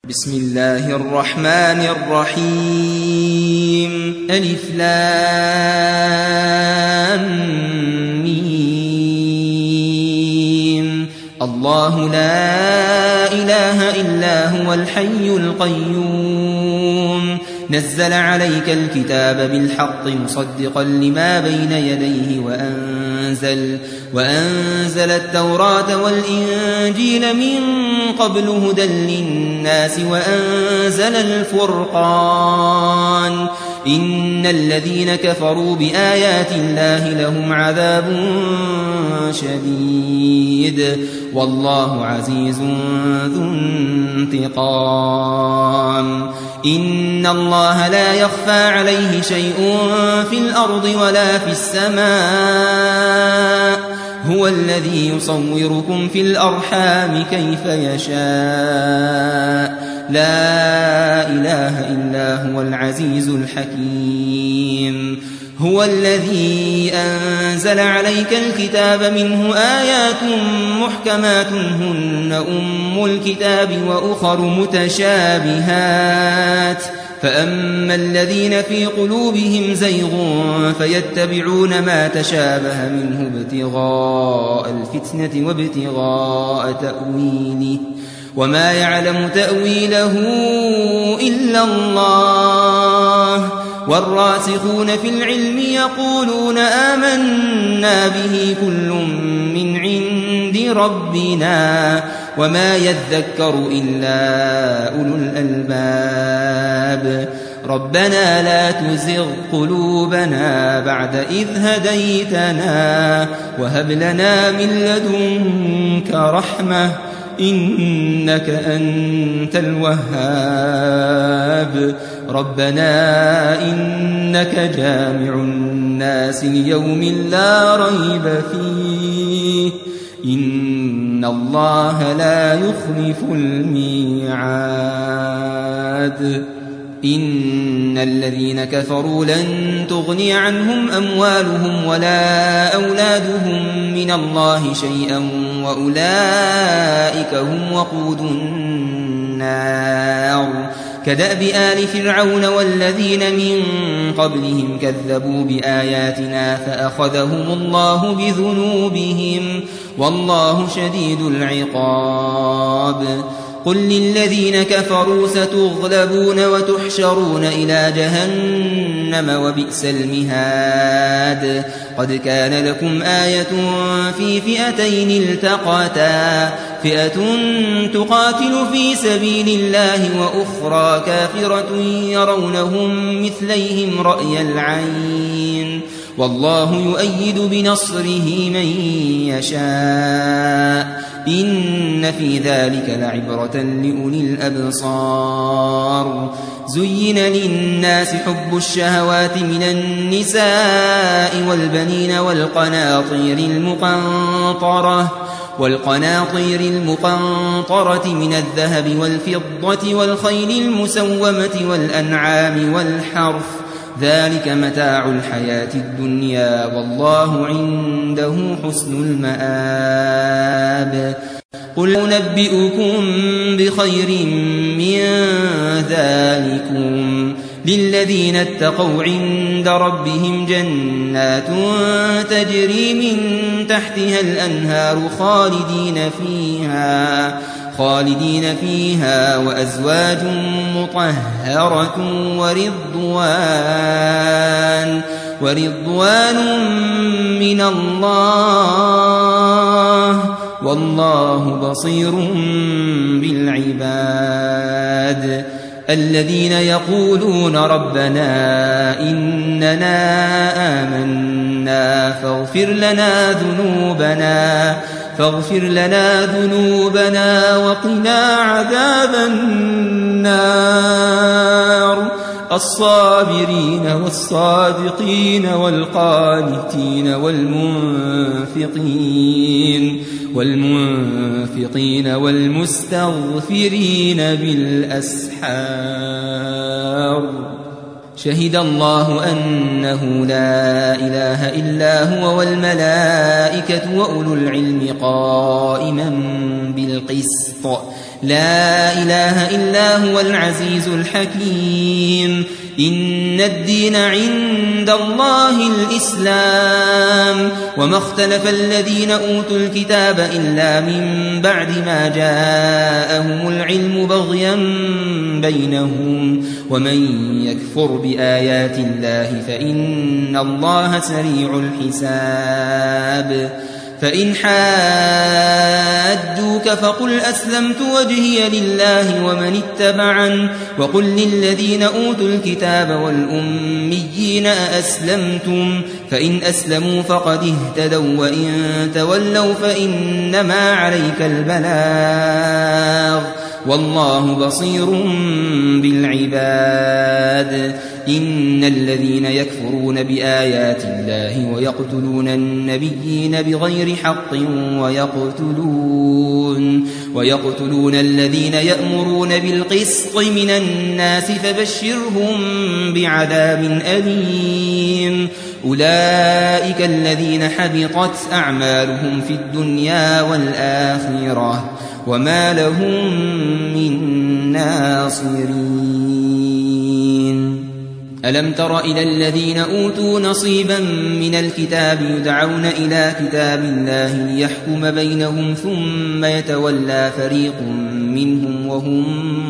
بسم الله الرحمن الرحيم ألف لام ميم الله لا إله إلا هو الحي القيوم نزل عليك الكتاب بالحق مصدقا لما بين يديه وأنزل التوراة والإنجيل من قبل هدى للناس وأنزل الفرقان إن الذين كفروا بآيات الله لهم عذاب شديد والله عزيز ذو انتقام إن الله لا يخفى عليه شيء في الأرض ولا في السماء هو الذي يصوركم في الأرحام كيف يشاء لا إله إلا هو العزيز الحكيم هو الذي أنزل عليك الكتاب منه آيات محكمات هن أم الكتاب وأخر متشابهات فأما الذين في قلوبهم زيغ فيتبعون ما تشابه منه ابتغاء الفتنة وابتغاء تأويله وما يعلم تأويله إلا الله والراسخون في العلم يقولون آمنا به كل من عند ربنا وما يذكر إلا أولو الألباب ربنا لا تزغ قلوبنا بعد إذ هديتنا وهب لنا من لدنك رحمة إنك أنت الوهاب ربنا إنك جامع الناس ليوم لا ريب فيه إن الله لا يخلف الميعاد إن الذين كفروا لن تغني عنهم أموالهم ولا أولادهم من الله شيئا وأولئك هم وقود النار كدأب آل فرعون والذين من قبلهم كذبوا بآياتنا فأخذهم الله بذنوبهم والله شديد العقاب قل للذين كفروا ستغلبون وتحشرون إلى جهنم وبئس المهاد قد كان لكم آية في فئتين التقتا فئة تقاتل في سبيل الله وأخرى كافرة يرونهم مثليهم رأي العين والله يؤيد بنصره من يشاء إن في ذلك لعبرة لأولي الأبصار زين للناس حب الشهوات من النساء والبنين والقناطير المقنطرة من الذهب والفضة والخيل المسومة والأنعام والحرث ذلك متاع الحياة الدنيا والله عنده حسن المآب قل أنبئكم بخير من ذلكم للذين اتقوا عند ربهم جنات تجري من تحتها الأنهار خالدين فيها وأزواج مطهرة ورضوان من الله والله بصير بالعباد الذين يقولون ربنا إننا آمنا فاغفر لنا ذنوبنا وقنا عذاب النار الصابرين والصادقين والقانتين والمنفقين والمستغفرين بالأسحار شهد الله أنه لا إله إلا هو والملائكة وأولو العلم قائما بالقسط لا إله إلا هو العزيز الحكيم إن الدين عند الله الإسلام وما اختلف الذين أوتوا الكتاب إلا من بعد ما جاءهم العلم بغيا بينهم ومن يكفر بآيات الله فإن الله سريع الحساب فإن حادوك فقل أسلمت وجهي لله ومن اتبعن وقل للذين أوتوا الكتاب والأميين أأسلمتم فإن أسلموا فقد اهتدوا وإن تولوا فإنما عليك البلاغ والله بصير بالعباد إن الذين يكفرون بآيات الله ويقتلون النبيين بغير حق ويقتلون الذين يأمرون بالقسط من الناس فبشرهم بعذاب أليم أولئك الذين حبطت أعمالهم في الدنيا والآخرة وما لهم من ناصرين ألم تر إلى الذين أوتوا نصيبا من الكتاب يدعون إلى كتاب الله ليحكم بينهم ثم يتولى فريق منهم وهم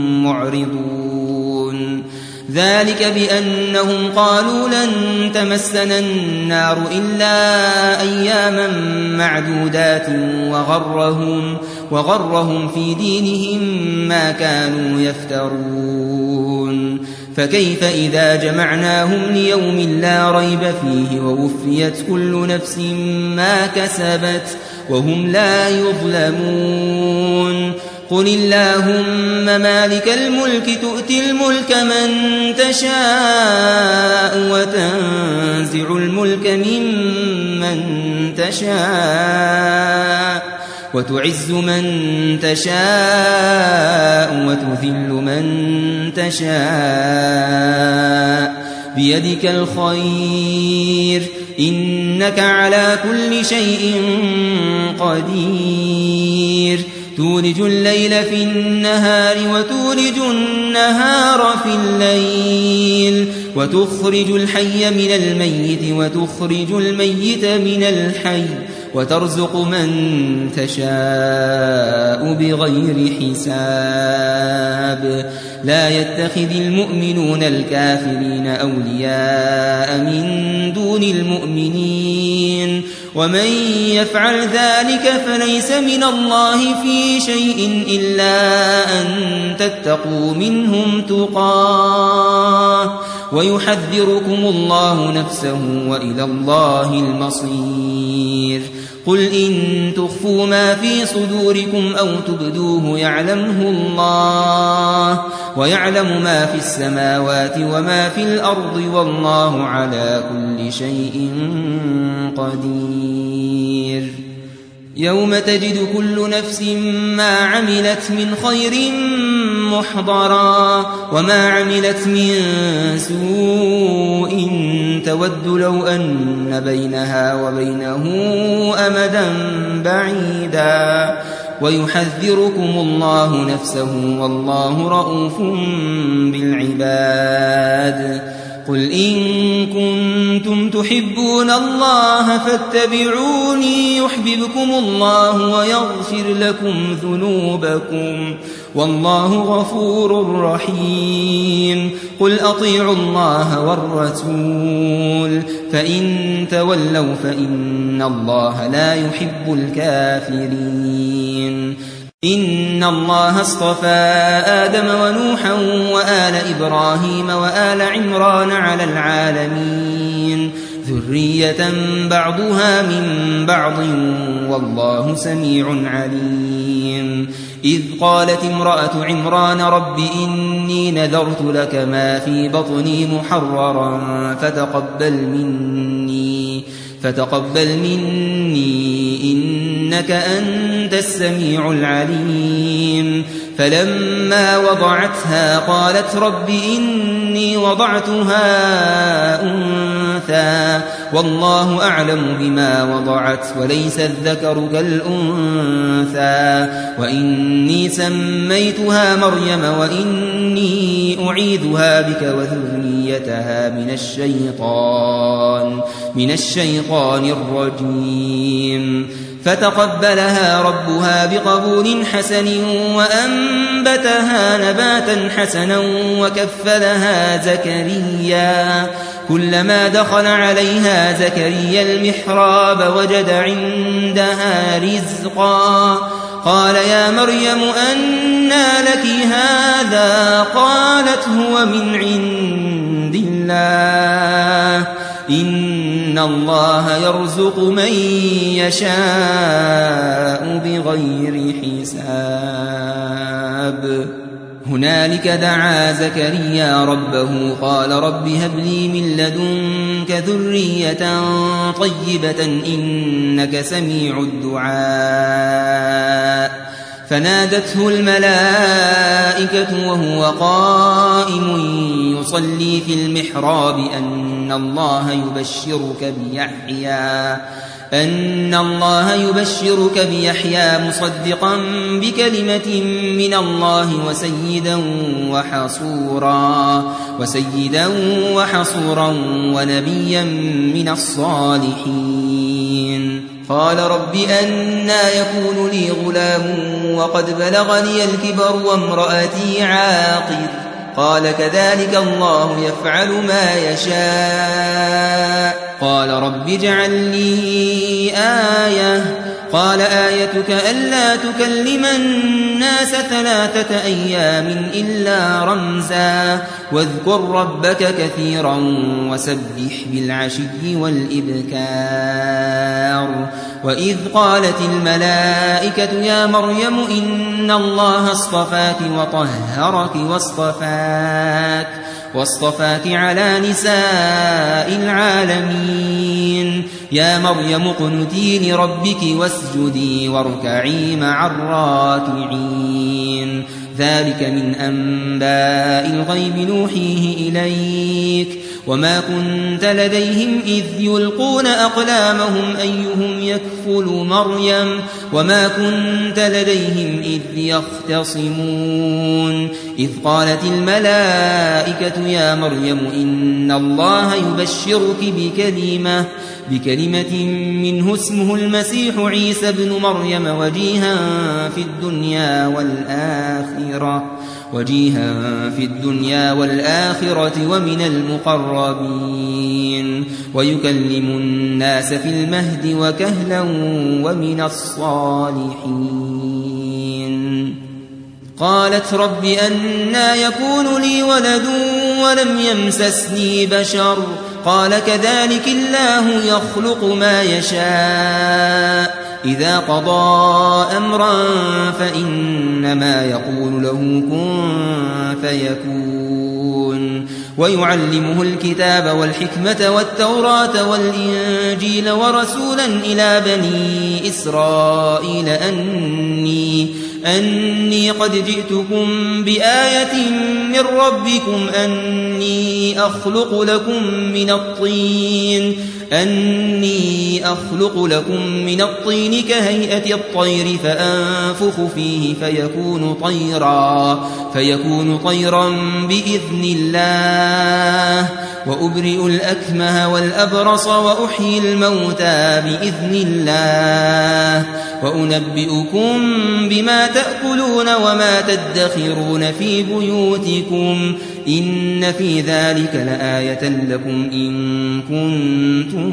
معرضون ذلك بأنهم قالوا لن تمسنا النار إلا أياما معدودات وغرهم في دينهم ما كانوا يفترون فكيف إذا جمعناهم ليوم لا ريب فيه ووفيت كل نفس ما كسبت وهم لا يظلمون قل اللهم مالك الملك تؤتي الملك من تشاء وتنزع الملك ممن تشاء وتعز من تشاء وتذل من تشاء بيدك الخير إنك على كل شيء قدير تولج الليل في النهار وتولج النهار في الليل وتخرج الحي من الميت وتخرج الميت من الحي وترزق من تشاء بغير حساب لا يتخذ المؤمنون الكافرين أولياء من دون المؤمنين ومن يفعل ذلك فليس من الله في شيء إلا أن تتقوا منهم تقاه ويحذركم الله نفسه وإلى الله المصير قل إن تخفوا ما في صدوركم أو تبدوه يعلمه الله ويعلم ما في السماوات وما في الأرض والله على كل شيء قدير يوم تجد كل نفس ما عملت من خير محضرا وما عملت من سوء تود لو أن بينها وبينه أمدا بعيدا ويحذركم الله نفسه والله رؤوف بالعباد قل إن كنتم تحبون الله فاتبعوني يحببكم الله ويغفر لكم ذنوبكم والله غفور رحيم قل أطيعوا الله والرسول فإن تولوا فإن الله لا يحب الكافرين إن الله اصطفى آدم ونوحا وآل إبراهيم وآل عمران على العالمين ذرية بعضها من بعض والله سميع عليم إذ قالت امرأة عمران رب إني نذرت لك ما في بطني محررا فتقبل مني إنك أنت السميع العليم فلما وضعتها قالت رب إني وضعتها أنثى والله أعلم بما وضعت وليس الذكر كالأنثى وإني سميتها مريم وإني أعيذها بك وذريتها من الشيطان الرجيم فتقبلها ربها بقبول حسن وأنبتها نباتا حسنا وكفلها زكريا كلما دخل عليها زكريا المحراب وجد عندها رزقا قال يا مريم أنى لك هذا قالت هو من عند الله إن الله يرزق من يشاء بغير حساب هنالك دعا زكريا ربه قال رب هب لي من لدنك ذرية طيبة إنك سميع الدعاء فنادته الملائكة وهو قائم يصلي في المحراب أن الله يبشرك بيحيى مصدقا بكلمة من الله وسيدا وحصورا ونبيا من الصالحين قال رب أنى يكون لي غلام وقد بلغني الكبر وامرأتي عاقر قال كذلك الله يفعل ما يشاء قال رب اجعل لي آية قال آيتك ألا تكلم الناس 3 أيام إلا رمزا واذكر ربك كثيرا وسبح بالعشي والإبكار وإذ قالت الملائكة يا مريم إن الله اصطفاك وطهرك واصطفاك على نساء العالمين يا مريم اقنتي لربك واسجدي واركعي مع الراكعين ذلك من أنباء الغيب نوحيه إليك وما كنت لديهم إذ يلقون أقلامهم أيهم يكفل مريم وما كنت لديهم إذ يختصمون إذ قالت الملائكة يا مريم إن الله يبشرك بكلمة منه اسمه المسيح عيسى ابن مريم وجيها في الدنيا والآخرة ومن المقربين ويكلم الناس في المهد وكهلا ومن الصالحين قالت رب أنى يكون لي ولد ولم يمسسني بشر قال كذلك الله يخلق ما يشاء إذا قضى أمرا فإنما يقول له كن فيكون ويعلمه الكتاب والحكمة والتوراة والإنجيل ورسولا إلى بني إسرائيل أني قد جئتكم بآية من ربكم أني أخلق لكم من الطين كهيئة الطير فأنفخ فيه فيكون طيرا بإذن الله وأبرئ الأكمه والأبرص وأحيي الموتى بإذن الله وأنبئكم بما تأكلون وما تدخرون في بيوتكم إن في ذلك لآية لكم إن كنتم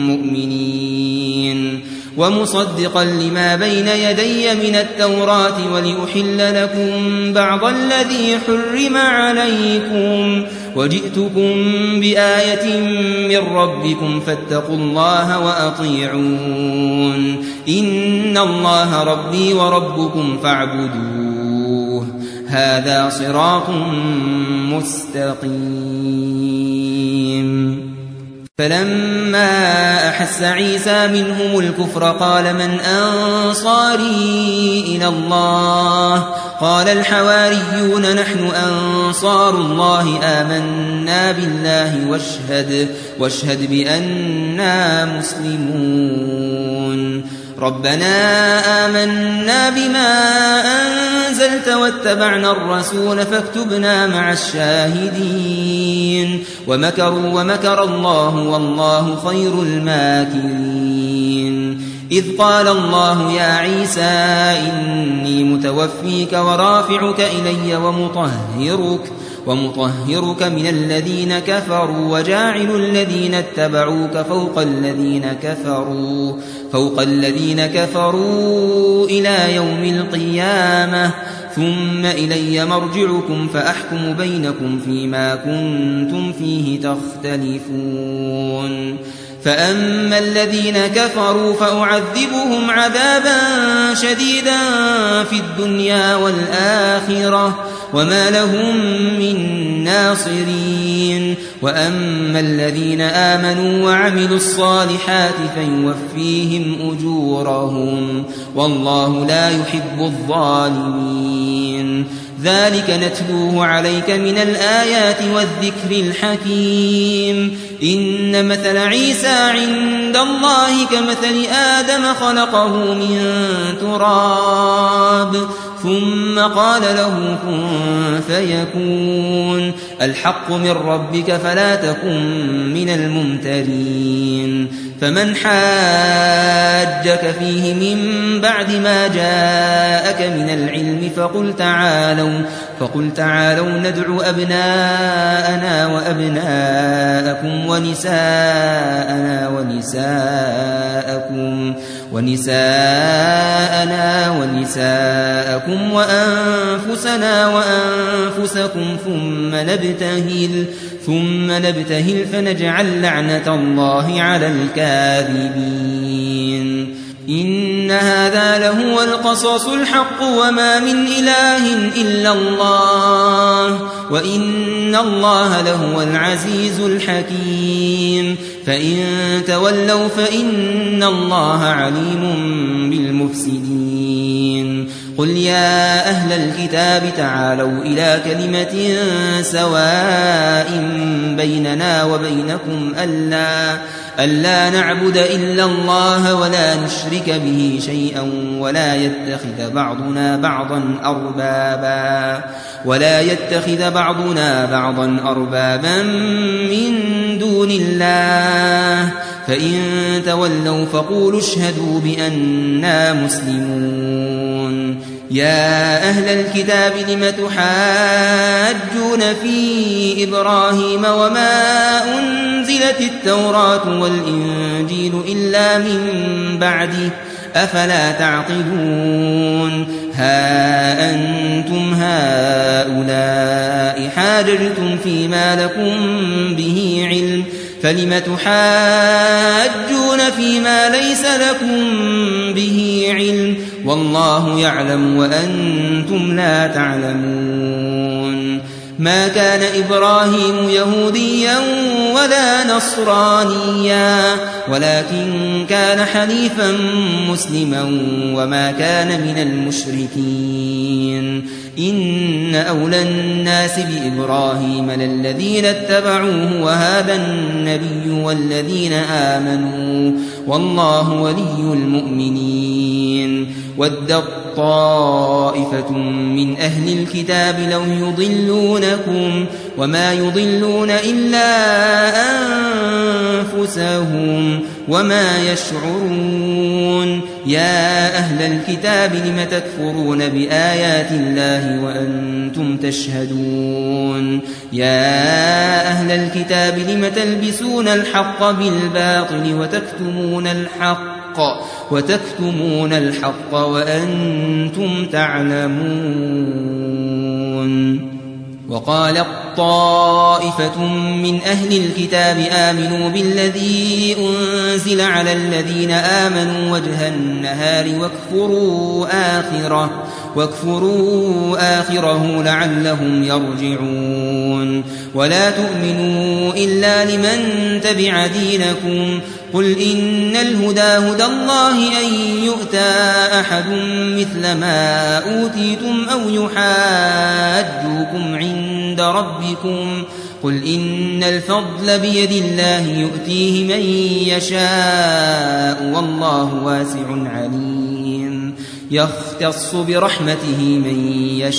مؤمنين ومصدقا لما بين يدي من التوراة ولأحل لكم بعض الذي حرم عليكم وجئتكم بآية من ربكم فاتقوا الله وأطيعون إن الله ربي وربكم فاعبدوه هذا صراط مستقيم فلما أحس عيسى منهم الكفر قال من أنصاري إلى الله قال الحواريون نحن أنصار الله آمنا بالله واشهد بأننا مسلمون ربنا آمنا بما أنزلت واتبعنا الرسول فاكتبنا مع الشاهدين ومكر الله والله خير الماكرين إذ قال الله يا عيسى إني متوفيك ورافعك إلي ومطهرك من الذين كفروا وجاعل الذين اتبعوك فوق الذين كفروا إلى يوم القيامة ثم إلي مرجعكم فأحكم بينكم فيما كنتم فيه تختلفون فأما الذين كفروا فأعذبهم عذابا شديدا في الدنيا والآخرة وما لهم من ناصرين وأما الذين آمنوا وعملوا الصالحات فيوفيهم أجورهم والله لا يحب الظالمين ذلك نتلوه عليك من الآيات والذكر الحكيم إن مثل عيسى عند الله كمثل آدم خلقه من تراب ثم قال له كن فيكون الحق من ربك فلا تكن من الممترين فمن حاجك فيه من بعد ما جاءك من العلم فقل تعالوا ندعو أبناءنا وأبناءكم ونساءنا ونساءكم وأنفسنا وأنفسكم ثم نبتهل فنجعل لعنة الله على الكاذبين إن هذا لهو القصص الحق وما من إله إلا الله وإن الله لهو العزيز الحكيم فإن تولوا فإن الله عليم بالمفسدين قل يا أهل الكتاب تعالوا إلى كلمة سواء بيننا وبينكم ألا نعبد إلا الله ولا نشرك به شيئا ولا يتخذ بعضنا بعضا أربابا من دون الله فإن تولوا فقولوا اشهدوا بأننا مسلمون يا أهل الكتاب لم تحاجون في إبراهيم وما أنزلت التوراة والإنجيل إلا من بعده أفلا تعقلون ها أنتم هؤلاء حاججتم فيما لكم به علم فلم تحاجون فيما ليس لكم به علم والله يعلم وأنتم لا تعلمون ما كان إبراهيم يهوديا ولا نصرانيا ولكن كان حنيفا مسلما وما كان من المشركين إن أولى الناس بإبراهيم للذين اتبعوه وهذا النبي والذين آمنوا والله ولي المؤمنين ودت طائفة من أهل الكتاب لو يضلونكم وما يضلون إلا أنفسهم وما يشعرون يا أهل الكتاب لم تكفرون بآيات الله وأنتم تشهدون يا أهل الكتاب لم تلبسون الحق بالباطل وتكتمون الحق وأنتم تعلمون وقال طائفة من أهل الكتاب آمنوا بالذي أنزل على الذين آمنوا وجه النهار واكفروا آخره لعلهم يرجعون ولا تؤمنوا إلا لمن تبع دينكم قل إن الهدى هدى الله أن يؤتى أحد مثل ما أوتيتم أو يحاجوكم عند ربكم قل إن الفضل بيد الله يؤتيه من يشاء والله واسع عليم يختص برحمته من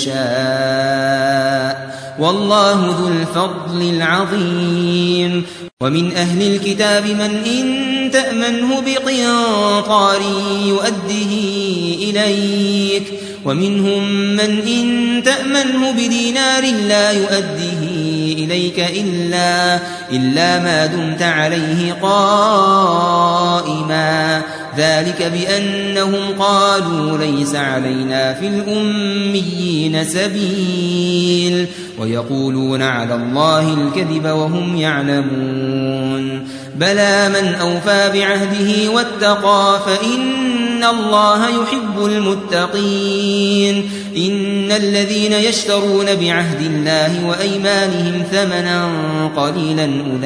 يشاء والله ذو الفضل العظيم ومن أهل الكتاب من إن تأمنه بقنطار يؤده إليك ومنهم من إن تأمنه بدينار لا يؤده إليك إلا ما دمت عليه قائما ذلك بأنهم قالوا ليس علينا في الأميين سبيل ويقولون على الله الكذب وهم يعلمون بلى من أوفى بعهده واتقى فإن الله يحب المتقين إن الذين يشترون بعهد الله وأيمانهم ثمنا قليلا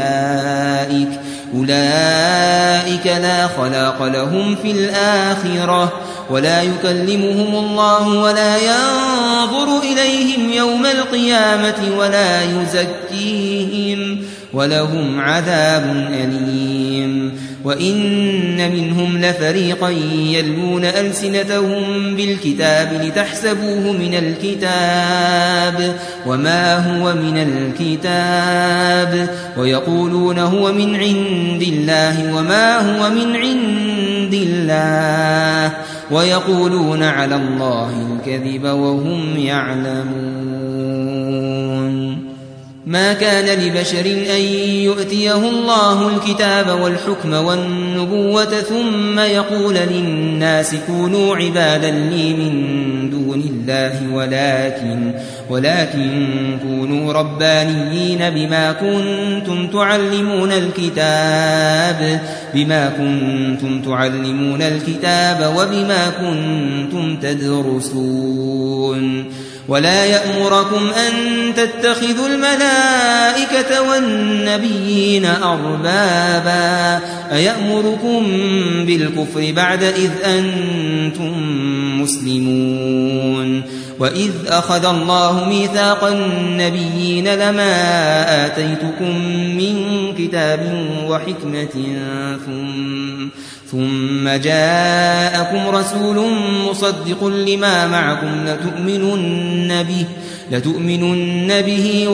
أولئك لا خلاق لهم في الآخرة ولا يكلمهم الله ولا ينظر إليهم يوم القيامة ولا يزكيهم ولهم عذاب أليم وإن منهم لفريقا يلوون ألسنتهم بالكتاب لتحسبوه من الكتاب وما هو من الكتاب ويقولون هو من عند الله وما هو من عند الله ويقولون على الله الكذب وهم يعلمون ما كان لبشر أن يؤتيه الله الكتاب والحكم والنبوة ثم يقول للناس كونوا عبادا لي من دون الله ولكن كونوا ربانيين بما كنتم تعلمون الكتاب وبما كنتم تدرسون ولا يأمركم أن تتخذوا الملائكة والنبيين أربابا أيأمركم بالكفر بعد إذ أنتم مسلمون وإذ أخذ الله ميثاق النبيين لما آتيتكم من كتاب وحكمة ثم جاءكم رسول مصدق لما معكم لتؤمنن به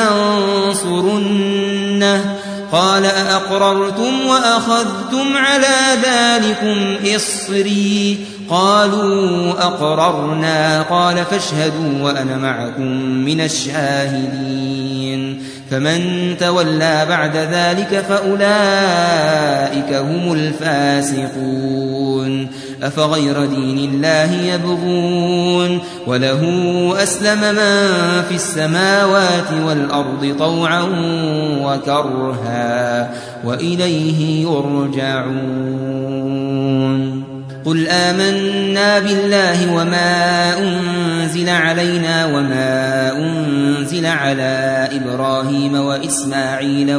ولتنصرنه قال أأقررتم وأخذتم على ذلكم إصري قالوا أقررنا قال فاشهدوا وأنا معكم من الشاهدين فمن تولى بعد ذلك فأولئك هم الفاسقون أفغير دين الله يبغون وله أسلم من في السماوات والأرض طوعا وكرها وإليه يرجعون قل آمنا بالله وما أنزل علينا وما أنزل على إبراهيم وإسماعيل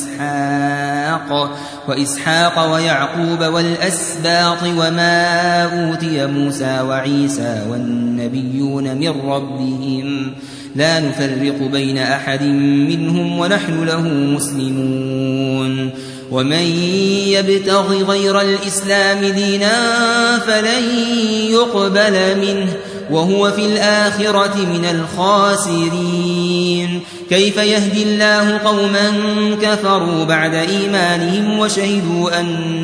وإسحاق ويعقوب والأسباط وما أوتي موسى وعيسى والنبيون من ربهم لا نفرق بين أحد منهم ونحن له مسلمون ومن يبتغ غير الإسلام دينا فلن يقبل منه وهو في الآخرة من الخاسرين كيف يهدي الله قوما كفروا بعد إيمانهم وشهدوا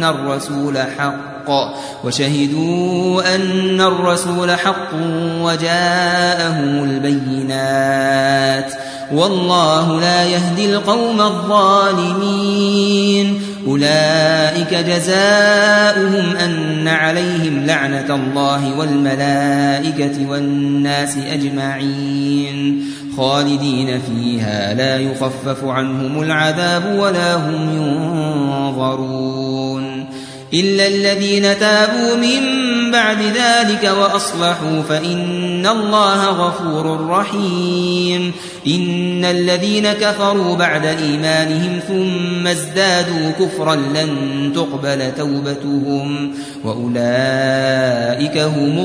أن الرسول حق وجاءهم البينات والله لا يهدي القوم الظالمين أولئك جزاؤهم أن عليهم لعنة الله والملائكة والناس أجمعين خالدين فيها لا يخفف عنهم العذاب ولا هم ينظرون إلا الذين تابوا من بعد ذلك وأصلحوا فإن الله غفور رحيم إن الذين كفروا بعد إيمانهم ثم ازدادوا كفرا لن تقبل توبتهم وأولئك هم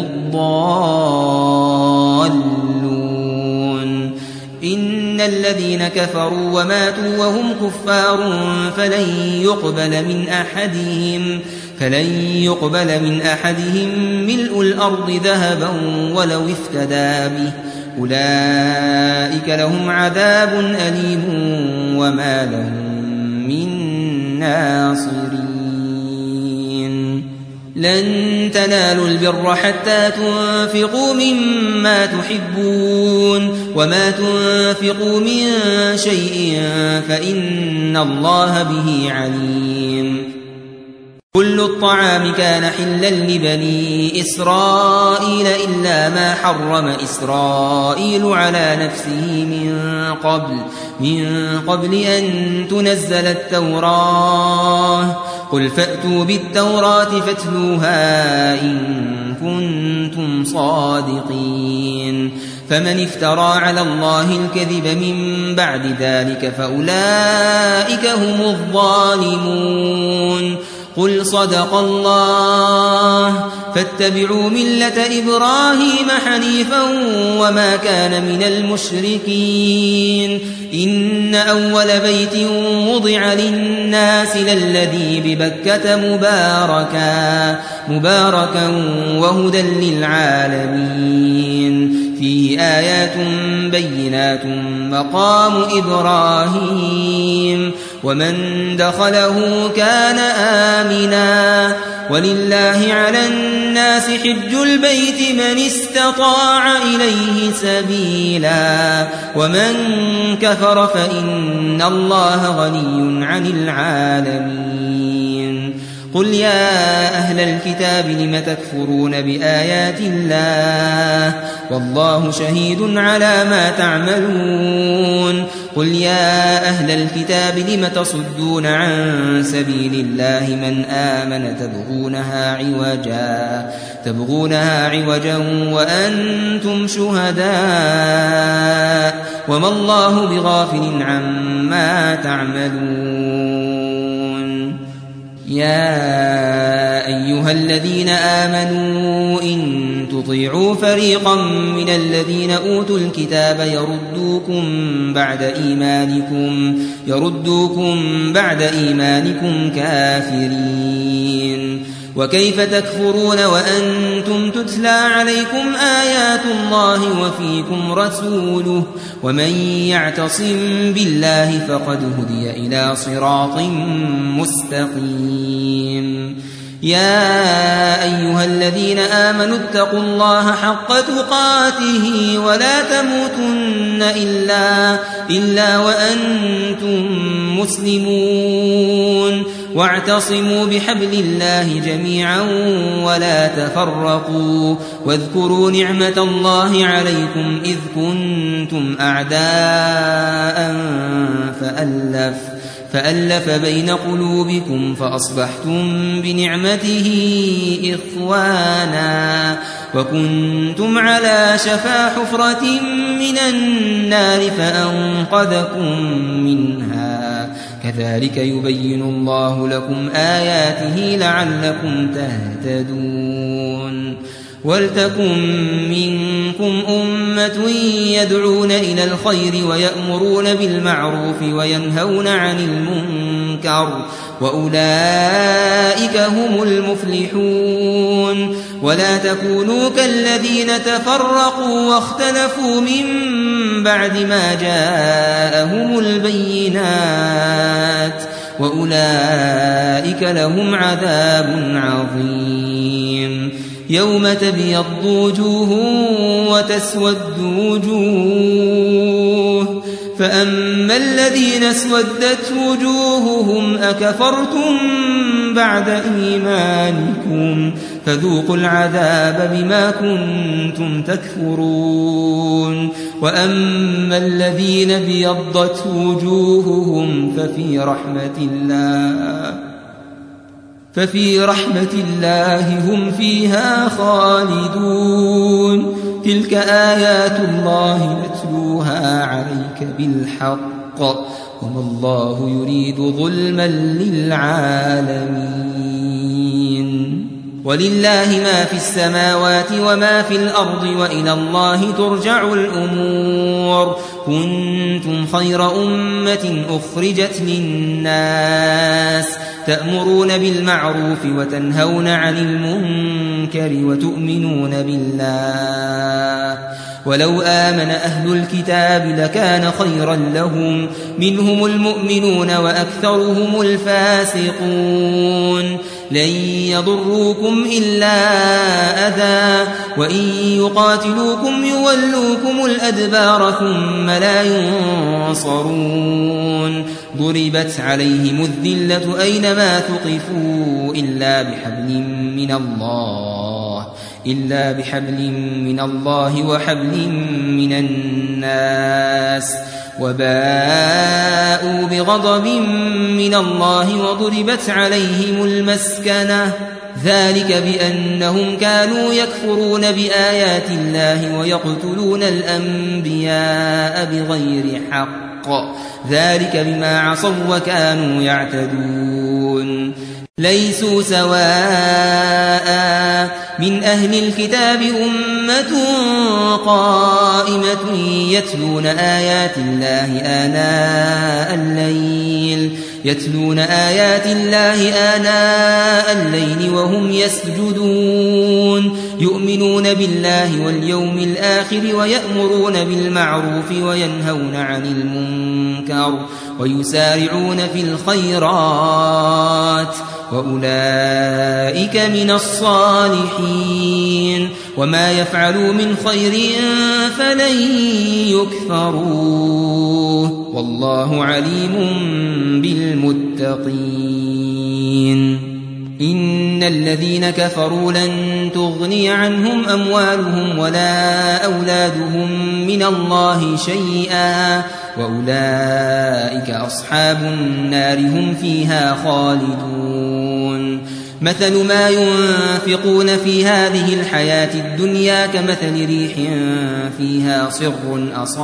الضالون إن الذين كفروا وماتوا وهم كفار فلن يقبل من أحدهم ملء الأرض ذهبا ولو افتدى به أولئك لهم عذاب أليم وما لهم من ناصرين لن تنالوا البر حتى تنفقوا مما تحبون وما تنفقوا من شيء فإن الله به عليم كل الطعام كان حلا لبني إسرائيل إلا ما حرم إسرائيل على نفسه من قبل أن تنزل التوراة قل فأتوا بالتوراة فاتلوها إن كنتم صادقين فمن افترى على الله الكذب من بعد ذلك فأولئك هم الظالمون قل صدق الله فاتبعوا ملة إبراهيم حنيفا وما كان من المشركين إن أول بيت وضع للناس للذي ببكة مباركا وهدى للعالمين فيه آيات بينات مقام إبراهيم ومن دخله كان آمنا ولله على الناس حج البيت من استطاع إليه سبيلا ومن كفر فإن الله غني عن العالمين قل يا أهل الكتاب لم تكفرون بآيات الله والله شهيد على ما تعملون قل يا أهل الكتاب لم تصدون عن سبيل الله من آمن تبغونها عوجا وأنتم شهداء وما الله بغافل عما تعملون يا أيها الذين آمنوا إن تطيعوا فريقا من الذين أوتوا الكتاب يردوكم بعد إيمانكم كافرين وكيف تكفرون وأنتم تتلى عليكم آيات الله وفيكم رسوله ومن يعتصم بالله فقد هدي إلى صراط مستقيم يا أيها الذين آمنوا اتقوا الله حق تقاته ولا تموتن إلا وأنتم مسلمون واعتصموا بحبل الله جميعا ولا تفرقوا واذكروا نعمة الله عليكم إذ كنتم أعداء فألف بين قلوبكم فأصبحتم بنعمته إخوانا وكنتم على شفا حفرة من النار فأنقذكم منها كذلك يبين الله لكم آياته لعلكم تهتدون ولتكن منكم أمة يدعون إلى الخير ويأمرون بالمعروف وينهون عن المنكر وأولئك هم المفلحون ولا تكونوا كالذين تفرقوا واختلفوا من بعد ما جاءهم البينات وأولئك لهم عذاب عظيم يوم تبيض وجوه وتسود وجوه فأما الذين اسودت وجوههم أكفرتم بعد إيمانكم فذوقوا العذاب بما كنتم تكفرون وأما الذين ابيضت ففي رحمة الله هم فيها خالدون تلك آيات الله نتلوها عليك بالحق وما الله يريد ظلما للعالمين ولله ما في السماوات وما في الأرض وإلى الله ترجع الأمور كنتم خير أمة أخرجت للناس تأمرون بالمعروف وتنهون عن المنكر وتؤمنون بالله ولو آمن أهل الكتاب لكان خيرا لهم منهم المؤمنون وأكثرهم الفاسقون لن يضروكم إلا أذى وإن يقاتلوكم يولوكم الأدبار ثم لا ينصرون ضربت عليهم الذلة أينما ثقفوا إلا بحبل من الله وحبل من الناس وباءوا بغضب من الله وضربت عليهم المسكنة ذلك بأنهم كانوا يكفرون بآيات الله ويقتلون الأنبياء بغير حق ذلك بما عصوا وكانوا يعتدون ليسوا سواء من أهل الكتاب أمة قائمة يتلون آيات الله آناء الليل وهم يسجدون يؤمنون بالله واليوم الآخر ويأمرون بالمعروف وينهون عن المنكر ويسارعون في الخيرات وأولئك من الصالحين وما يفعلوا من خير فلن يكفروه والله عليم بالمتقين إن الذين كفروا لن تغني عنهم أموالهم ولا أولادهم من الله شيئا وأولئك أصحاب النار هم فيها خالدون مثل ما ينفقون في هذه الحياة الدنيا كمثل ريح فيها صر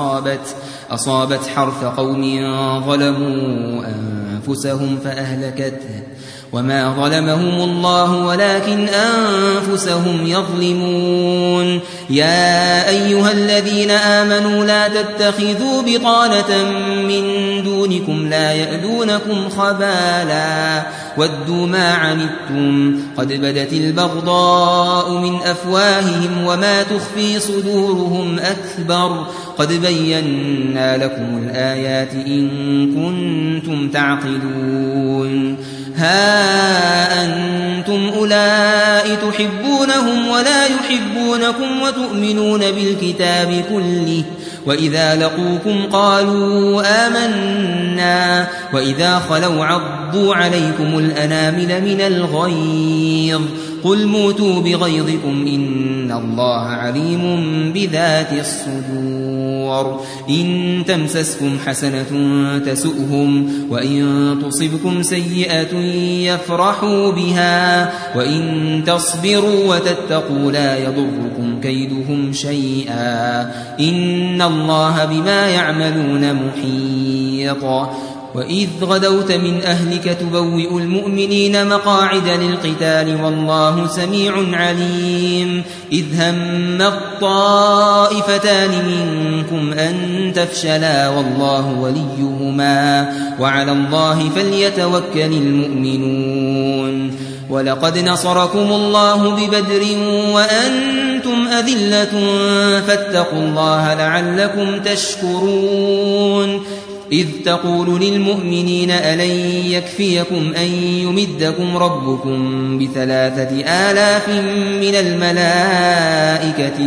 أصابت حرث قوم ظلموا أنفسهم فأهلكته وما ظلمهم الله ولكن أنفسهم يظلمون يا أيها الذين آمنوا لا تتخذوا بطانة من دونكم لا يألونكم خبالا ودوا ما عنتم قد بدت البغضاء من أفواههم وما تخفي صدورهم أكبر قد بينا لكم الآيات إن كنتم تعقلون ها أنتم أولئك تحبونهم ولا يحبونكم وتؤمنون بالكتاب كله وإذا لقوكم قالوا آمنا وإذا خلوا عضوا عليكم الأنامل من الغيظ قل موتوا بغيظكم إن الله عليم بذات الصدور إن تمسسكم حسنة تسؤهم وإن تصبكم سيئة يفرحوا بها وإن تصبروا وتتقوا لا يضركم كيدهم شيئا إن الله بما يعملون محيط وإذ غدوت من أهلك تبوئ المؤمنين مقاعد للقتال والله سميع عليم إذ هم الطائفتان منكم أن تفشلا والله وليهما وعلى الله فليتوكل المؤمنون ولقد نصركم الله ببدر وأنتم أذلة فاتقوا الله لعلكم تشكرون إذ تقول للمؤمنين ألن يكفيكم أن يمدكم ربكم ب3,000 من الملائكة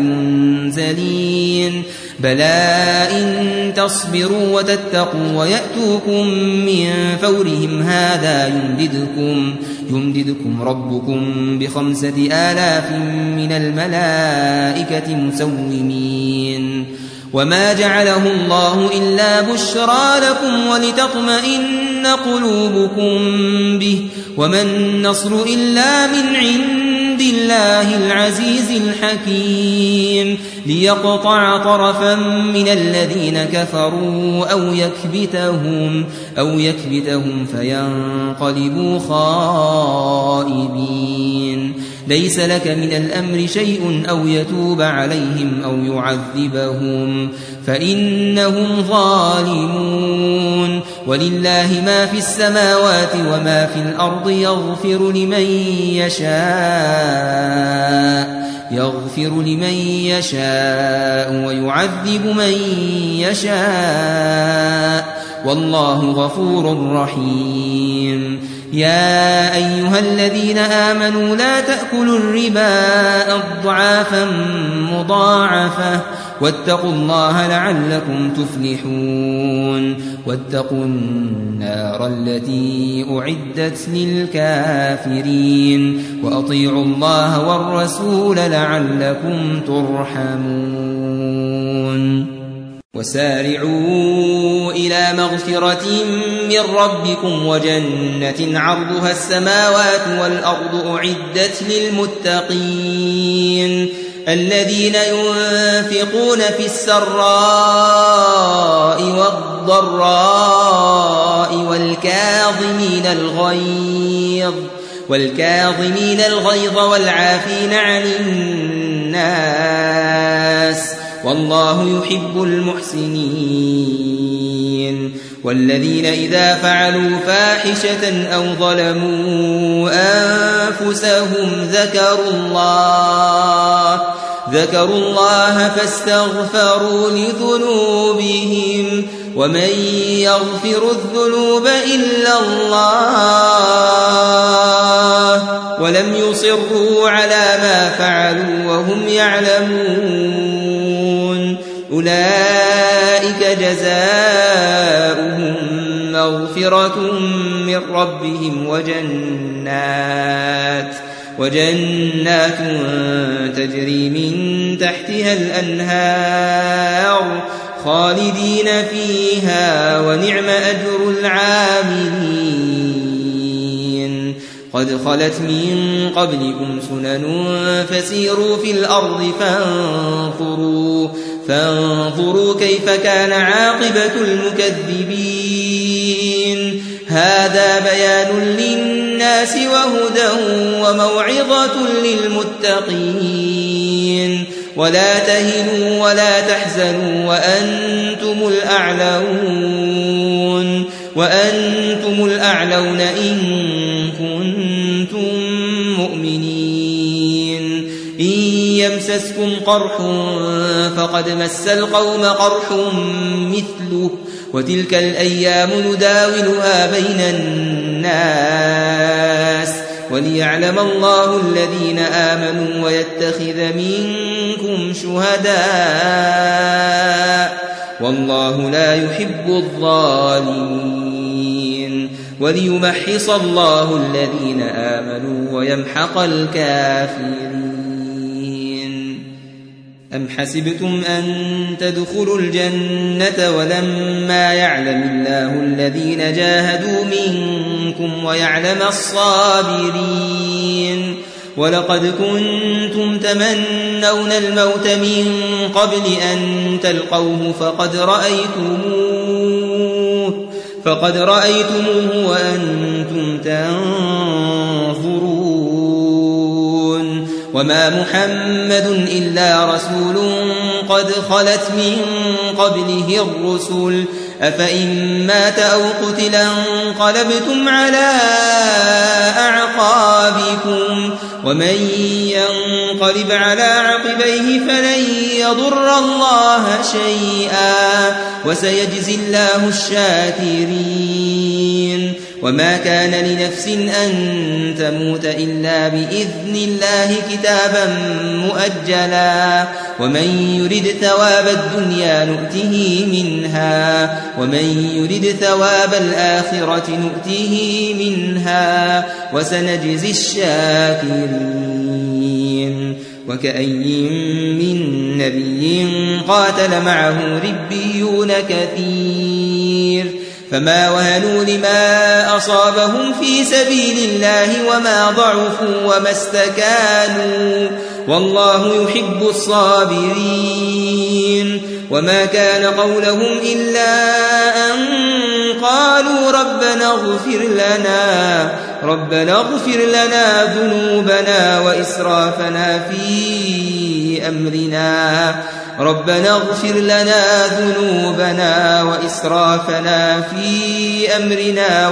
منزلين بلى إن تصبروا وتتقوا ويأتوكم من فورهم هذا يمددكم ربكم ب5,000 من الملائكة مسومين وما جعله الله إلا بشرى لكم ولتطمئن قلوبكم به وما النصر إلا من عند الله العزيز الحكيم ليقطع طرفا من الذين كفروا أو يكبتهم فينقلبوا خائبين ليس لك من الأمر شيء أو يتوب عليهم أو يعذبهم فإنهم ظالمون ولله ما في السماوات وما في الأرض يغفر لمن يشاء ويعذب من يشاء والله غفور رحيم يا أيها الذين آمنوا لا تأكلوا الربا أضعافا مضاعفة واتقوا الله لعلكم تفلحون واتقوا النار التي أعدت للكافرين وأطيعوا الله والرسول لعلكم ترحمون وسارعوا إلى مغفرة من ربكم وجنة عرضها السماوات والأرض أعدت للمتقين الذين ينفقون في السراء والضراء والكاظمين الغيظ والعافين عن الناس والله يحب المحسنين والذين إذا فعلوا فاحشة أو ظلموا أنفسهم ذكروا الله فاستغفروا لذنوبهم ومن يغفر الذنوب إلا الله ولم يصروا على ما فعلوا وهم يعلمون أولئك جزاؤهم مغفرة من ربهم وجنات تجري من تحتها الأنهار خالدين فيها ونعم أجر العاملين قد خلت من قبلكم سنن فسيروا في الأرض فانظروا كيف كان عاقبة المكذبين هذا بيان للناس وهدى وموعظة للمتقين ولا تهنوا ولا تحزنوا وأنتم الأعلون إن كنتم مؤمنين إن يمسسكم قرح فقد مس القوم قرح مثله وتلك الأيام نداولها بين الناس وليعلم الله الذين آمنوا ويتخذ منكم شهداء والله لا يحب الظالمين وليمحص الله الذين آمنوا ويمحق الكافرين أم حسبتم أن تدخلوا الجنة ولما يعلم الله الذين جاهدوا منكم ويعلم الصابرين ولقد كنتم تمنون الموت من قبل أن تلقوه فقد رأيتموه وأنتم تنظرون وما محمد إلا رسول قد خلت من قبله الرسل أفإن مات أو قتل انقلبتم على أعقابكم ومن ينقلب على عقبيه فلن يضر الله شيئا وسيجزي الله الشاكرين وما كان لنفس أن تموت إلا بإذن الله كتابا مؤجلا ومن يرد ثواب الدنيا نؤته منها ومن يرد ثواب الآخرة نؤته منها وسنجزي الشاكرين وكأي من نبي قاتل معه ربيون كثير فما وهنوا لما أصابهم في سبيل الله وما ضعفوا وما استكانوا والله يحب الصابرين وما كان قولهم إلا أن قالوا ربنا اغفر لنا ذنوبنا وإسرافنا في أمرنا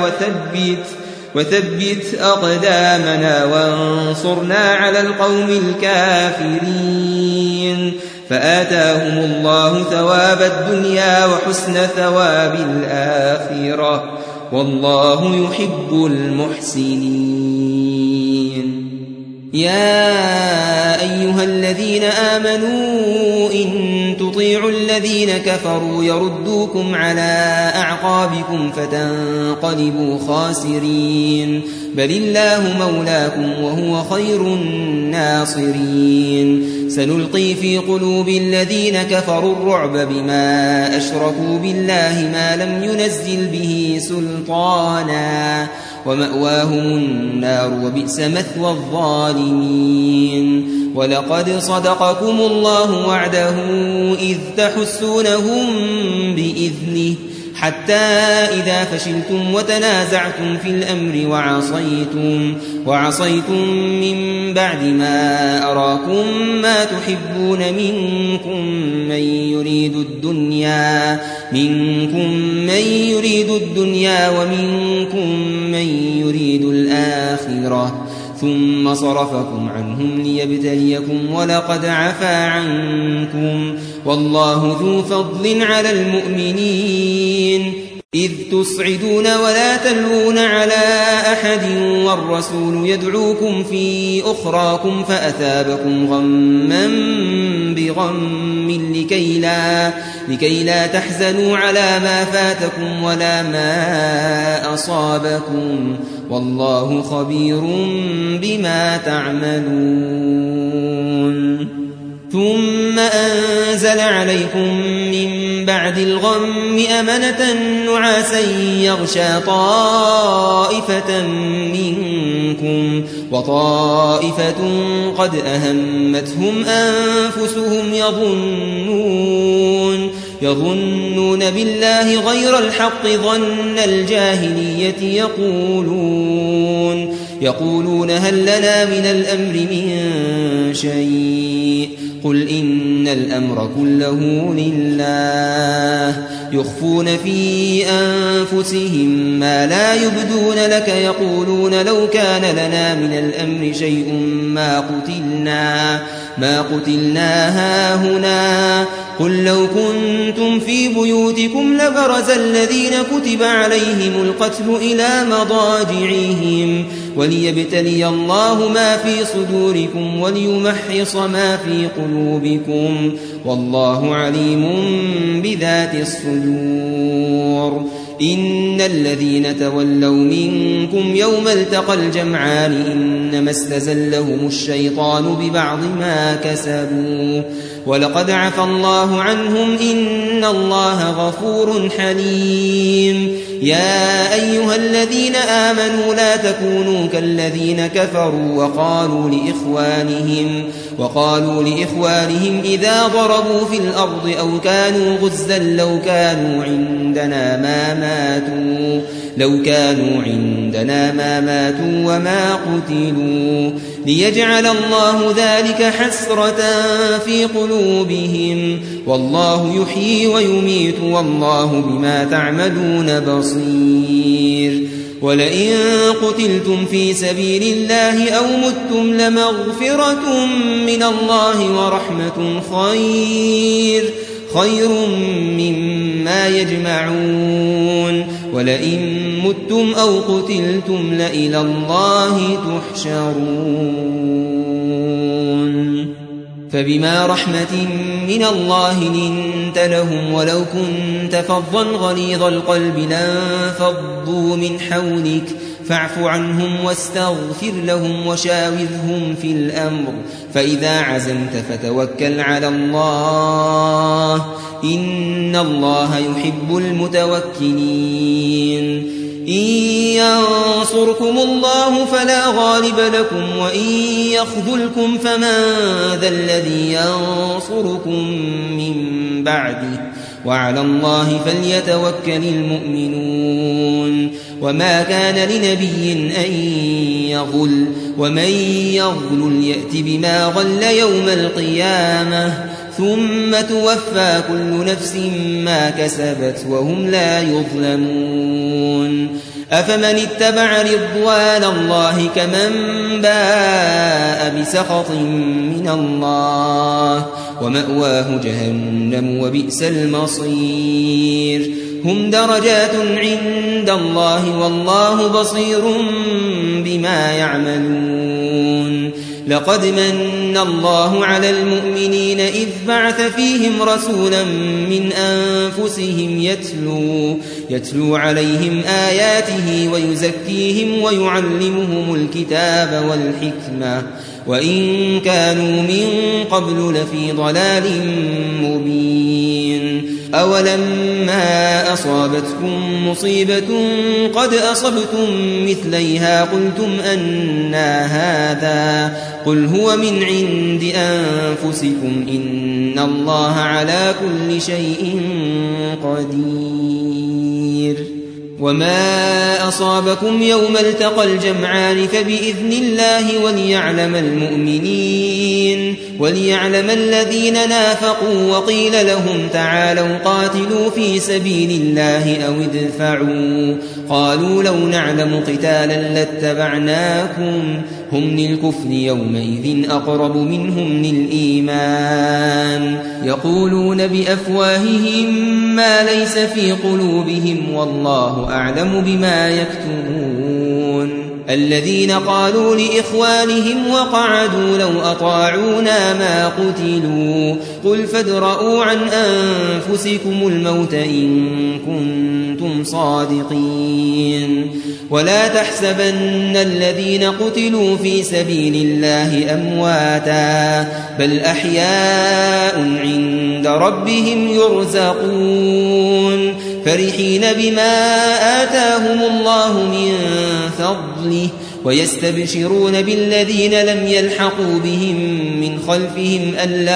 وثبت أقدامنا وانصرنا على القوم الكافرين فآتاهم الله ثواب الدنيا وحسن ثواب الآخرة والله يحب المحسنين يا أيها الذين آمنوا إن تطيعوا الذين كفروا يردوكم على أعقابكم فتنقلبوا خاسرين بل الله مولاكم وهو خير الناصرين سنلقي في قلوب الذين كفروا الرعب بما أشركوا بالله ما لم ينزل به سلطانا ومأواهم النار وبئس مثوى الظالمين ولقد صدقكم الله وعده إذ تحسونهم بإذنه حتى إذا فشلتم وتنازعتم في الأمر وعصيتم من بعد ما أراكم ما تحبون منكم من يريد الدنيا ومنكم من يريد الآخرة ثم صرفكم عنهم ليبتليكم ولقد عفا عنكم والله ذو فضل على المؤمنين إذ تصعدون ولا تلوون على أحد والرسول يدعوكم في أخراكم فأثابكم غما بغم لكي لا تحزنوا على ما فاتكم ولا ما أصابكم والله خبير بما تعملون ثم أنزل عليكم من بعد الغم أمنة نعاسا يغشى طائفة منكم وطائفة قد أهمتهم أنفسهم يظنون بالله غير الحق ظن الجاهلية يقولون هل لنا من الأمر من شيء قل إن الأمر كله لله يخفون في أنفسهم ما لا يبدون لك يقولون لو كان لنا من الأمر شيء ما قتلنا هاهنا قل لو كنتم في بيوتكم لبرز الذين كتب عليهم القتل إلى مضاجعهم وليبتلي الله ما في صدوركم وليمحص ما في قلوبكم والله عليم بذات الصدور إن الذين تولوا منكم يوم التقى الجمعان إنما استزلهم الشيطان ببعض ما كسبوا ولقد عفى الله عنهم إن الله غفور حليم يا أيها الذين آمنوا لا تكونوا كالذين كفروا وقالوا لإخوانهم إذا ضربوا في الأرض أو كانوا غزا لو كانوا عندنا ما ماتوا وما قتلوا ليجعل الله ذلك حسرة في قلوبهم والله يحيي ويميت والله بما تعملون بصير ولئن قتلتم في سبيل الله أو متم لمغفرة من الله ورحمة خير مما يجمعون ولئن متم أو قتلتم لإلى الله تحشرون فبما رحمة من الله لنت لهم ولو كنت فظا غليظ القلب لانفضوا من حولك فاعف عنهم واستغفر لهم وشاورهم في الأمر فإذا عزمت فتوكل على الله إن الله يحب المتوكلين إن ينصركم الله فلا غالب لكم وإن يخذلكم فمن ذا الذي ينصركم من بعده وعلى الله فليتوكل المؤمنون وما كان لنبي أن يغل ومن يغل يأت بما غل يوم القيامة ثم توفى كل نفس ما كسبت وهم لا يظلمون أفمن اتبع رضوان الله كمن باء بسخط من الله ومأواه جهنم وبئس المصير هم درجات عند الله والله بصير بما يعملون لقد من الله على المؤمنين إذ بعث فيهم رسولا من أنفسهم يتلو عليهم آياته ويزكيهم ويعلمهم الكتاب والحكمة وإن كانوا من قبل لفي ضلال مبين أولما أصابتكم مصيبة قد أصبتم مثليها قلتم أنى هذا قل هو من عند أنفسكم إن الله على كل شيء قدير وما أصابكم يوم التقى الجمعان فبإذن الله وليعلم الذين نافقوا وقيل لهم تعالوا قاتلوا في سبيل الله أو ادفعوا قالوا لو نعلم قتالا لاتبعناكم هم للكفر يومئذ أقرب منهم للإيمان يقولون بأفواههم ما ليس في قلوبهم والله أعلم بما يكتمون الذين قالوا لإخوانهم وقعدوا لو أطاعونا ما قتلوا قل فادرءوا عن أنفسكم الموت إن كنتم صادقين ولا تحسبن الذين قتلوا في سبيل الله أمواتا بل أحياء عند ربهم يرزقون فرحين بما آتاهم الله من فضله ويستبشرون بالذين لم يلحقوا بهم من خلفهم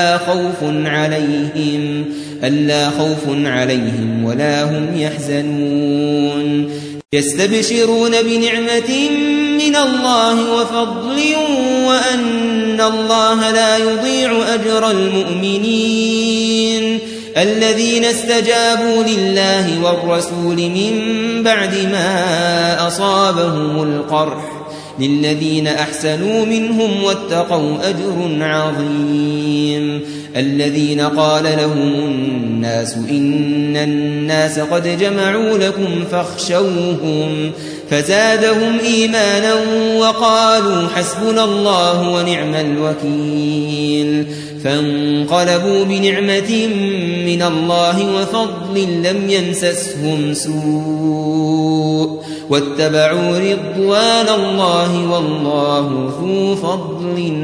ألا خوف عليهم ولا هم يحزنون يستبشرون بنعمة من الله وفضل وأن الله لا يضيع أجر المؤمنين الذين استجابوا لله والرسول من بعد ما أصابهم القرح للذين أحسنوا منهم واتقوا أجر عظيم الذين قال لهم الناس إن الناس قد جمعوا لكم فاخشوهم فزادهم إيمانا وقالوا حسبنا الله ونعم الوكيل فانقلبوا بنعمة من الله وفضل لم يمسسهم سوء واتبعوا رضوان الله والله ذو فضل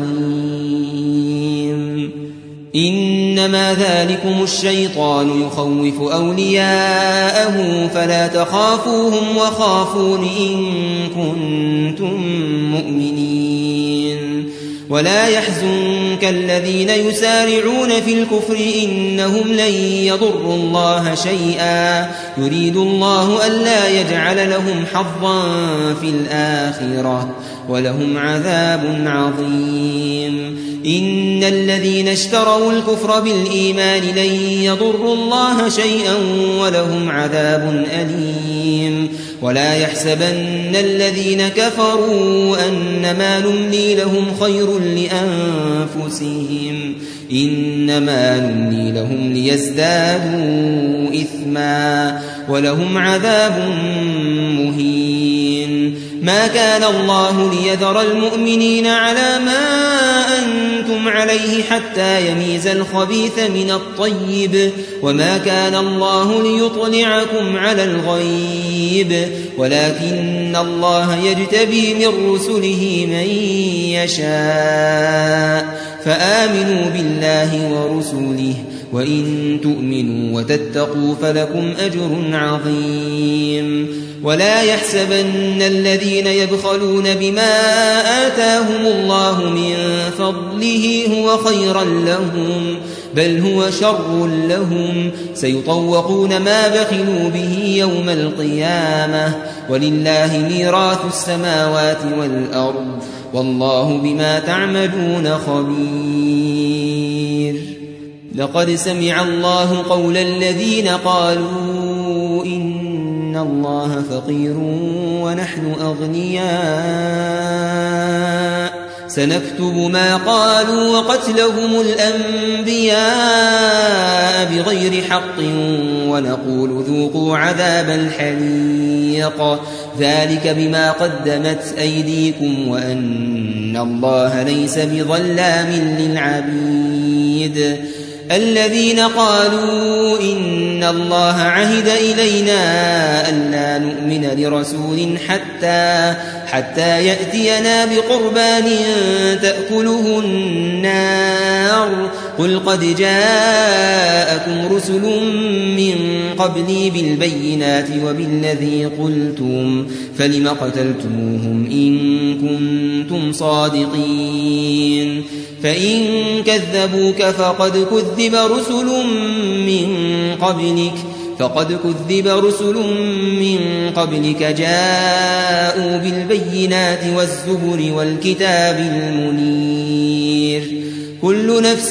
عظيم إنما ذلكم الشيطان يخوف أولياءه فلا تخافوهم وخافون إن كنتم مؤمنين ولا يحزنك الذين يسارعون في الكفر إنهم لن يضروا الله شيئا يريد الله ألا يجعل لهم حظا في الآخرة ولهم عذاب عظيم إن الذين اشتروا الكفر بالإيمان لن يضروا الله شيئا ولهم عذاب أليم ولا يحسبن الذين كفروا أنما نملي لهم خير لأنفسهم إنما نملي لهم ليزدادوا إثما ولهم عذاب مهين ما كان الله ليذر المؤمنين على ما أنتم أنتم عليه حتى يميز الخبيث من الطيب وما كان الله ليطلعكم على الغيب ولكن الله يجتبي من رسله من يشاء فآمنوا بالله ورسله وإن تؤمنوا وتتقوا فلكم أجر عظيم ولا يحسبن الذين يبخلون بما آتاهم الله من فضله هو خيرا لهم بل هو شر لهم سيطوقون ما بخلوا به يوم القيامة ولله ميراث السماوات والأرض والله بما تعملون خبير لقد سمع الله قول الذين قالوا إن الله فقير ونحن أغنياء سنكتب ما قالوا وقتلهم الأنبياء بغير حق ونقول ذوقوا عذاب الحريق ذلك بما قدمت أيديكم وأن الله ليس بظلام للعبيد الذين قالوا إن الله عهد إلينا ألا نؤمن لرسول حتى يأتينا بقربان تأكله النار قل قد جاءكم رسل من قبلي بالبينات وبالذي قلتم فلم قتلتموهم إن كنتم صادقين فإن كذبوك فقد كذب رسل من قبلك جاءوا بالبينات والزبر والكتاب المنير كل نفس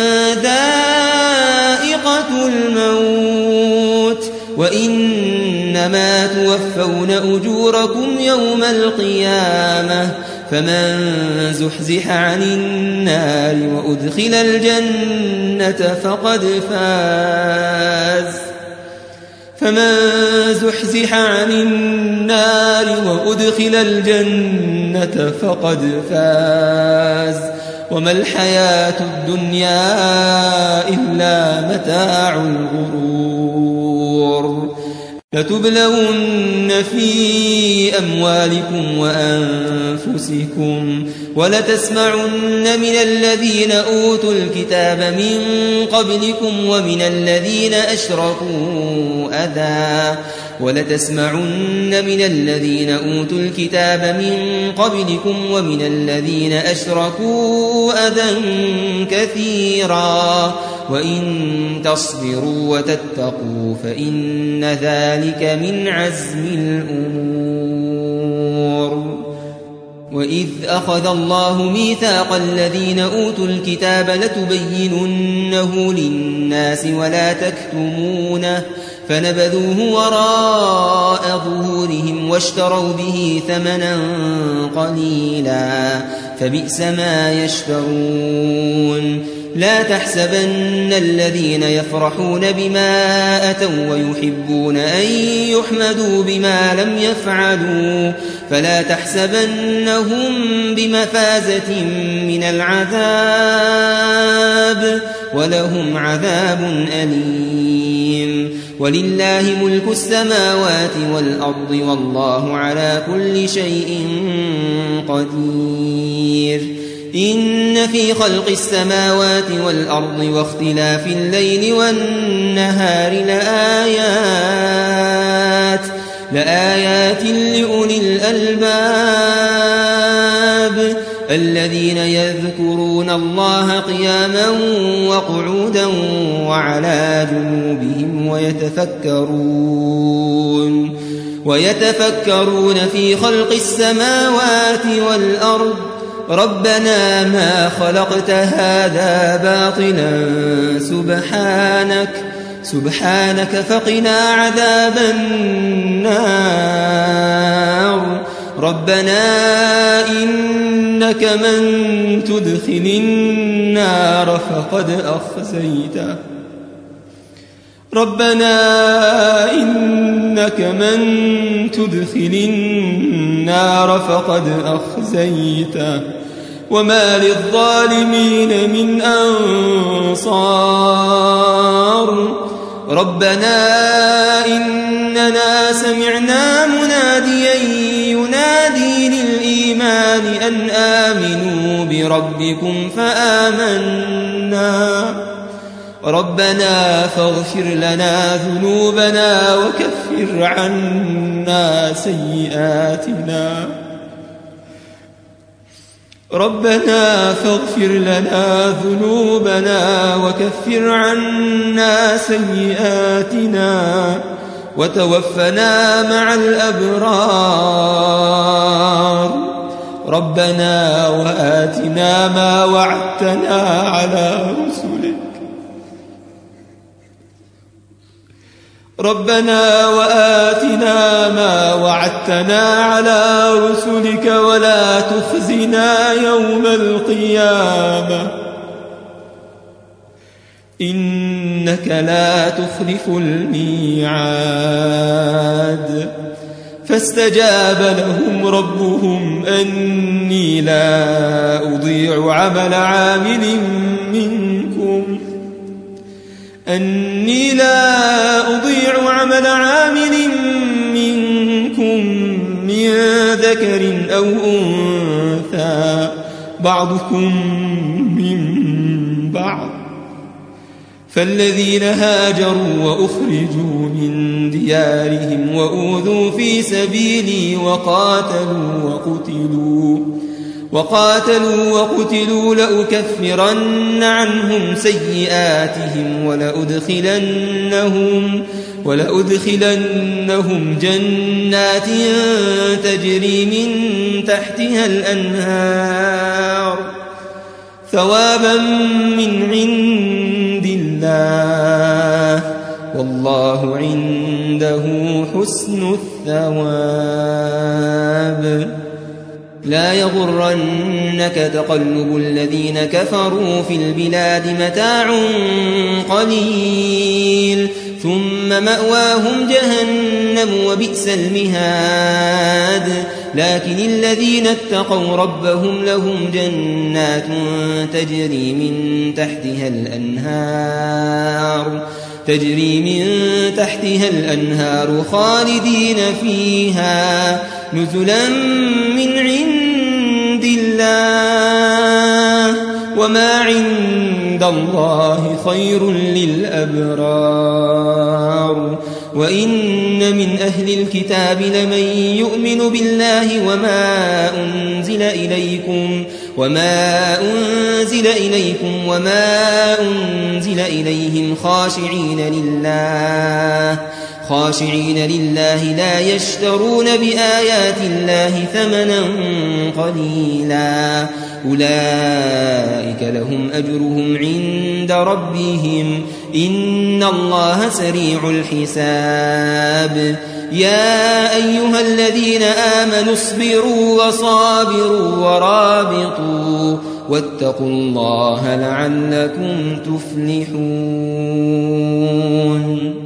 ذائقة الموت وإنما توفون أجوركم يوم القيامة فمن زحزح عن النار وأدخل الجنة فقد فاز وما الحياة الدنيا إلا متاع الغرور لتبلون في أموالكم وأنفسكم ولتسمعن من الذين أوتوا الكتاب من قبلكم ومن الذين أشركوا أذى كثيرا وإن تصبروا وتتقوا فإن ذلك من عزم الأمور وإذ أخذ الله ميثاق الذين أوتوا الكتاب لتبيننه للناس ولا تكتمونه فنبذوه وراء ظهورهم واشتروا به ثمنا قليلا فبئس ما يشترون لا تحسبن الذين يفرحون بما أتوا ويحبون أن يحمدوا بما لم يفعلوا فلا تحسبنهم بمفازة من العذاب ولهم عذاب أليم ولله ملك السماوات والأرض والله على كل شيء قدير إن في خلق السماوات والأرض واختلاف الليل والنهار لآيات لأولي الألباب الذين يذكرون الله قياما وقعودا وعلى جنوبهم ويتفكرون في خلق السماوات والأرض ربنا ما خلقت هذا باطلا سبحانك فقنا عذاب النار ربنا إنك من تدخل النار فقد أخزيته وما للظالمين من أنصار ربنا إننا سمعنا مناديا ينادي للإيمان أن آمنوا بربكم فآمنا ربنا فاغفر لنا ذنوبنا وكفر عنا سيئاتنا ربنا فاغفر لنا ذنوبنا وكفر عنا سيئاتنا وتوفنا مع الأبرار ربنا وآتنا ما وعدتنا على رسلك ربنا وآتنا ما وعدتنا على رسلك ولا تخزنا يوم القيامة إنك لا تخلف الميعاد فاستجاب لهم ربهم أني لا أضيع عمل عامل منكم من ذكر أو أنثى بعضكم من بعض فالذين هاجروا وأخرجوا من ديارهم وأوذوا في سبيلي وقاتلوا وقتلوا لأكفرن عنهم سيئاتهم ولأدخلنهم جنات تجري من تحتها الأنهار ثوابا من عند الله والله عنده حسن الثواب لا يغرنك تقلب الذين كفروا في البلاد متاع قليل ثم مأواهم جهنم وبئس المهاد لكن الذين اتقوا ربهم لهم جنات تجري من تحتها الأنهار خالدين فيها نزلا من عند الله وما عند الله خير للأبرار وإن من أهل الكتاب لمن يؤمن بالله وما أنزل إليكم وما أنزل إليهم خاشعين لله لا يشترون بآيات الله ثمنا قليلا أولئك لهم أجرهم عند ربهم إن الله سريع الحساب يا أيها الذين آمنوا اصبروا وصابروا ورابطوا واتقوا الله لعلكم تفلحون